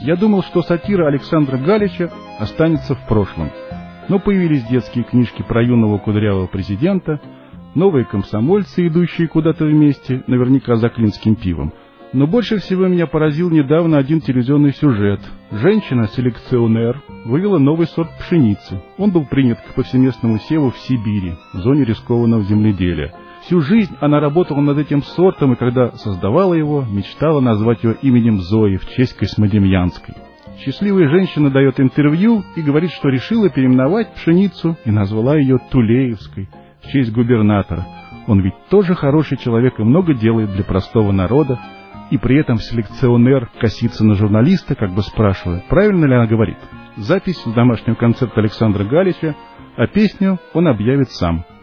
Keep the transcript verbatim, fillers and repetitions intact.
Я думал, что сатира Александра Галича останется в прошлом. Но появились детские книжки про юного кудрявого президента, новые комсомольцы, идущие куда-то вместе, наверняка за клинским пивом. Но больше всего меня поразил недавно один телевизионный сюжет. Женщина-селекционер вывела новый сорт пшеницы. Он был принят к повсеместному севу в Сибири, в зоне рискованного земледелия. Всю жизнь она работала над этим сортом, и когда создавала его, мечтала назвать его именем Зои в честь Космодемьянской. Счастливая женщина дает интервью и говорит, что решила переименовать пшеницу и назвала ее Тулеевской в честь губернатора. Он ведь тоже хороший человек и много делает для простого народа. И при этом селекционер косится на журналиста, как бы спрашивая, правильно ли она говорит. Запись с домашнего концерта Александра Галича, а песню он объявит сам.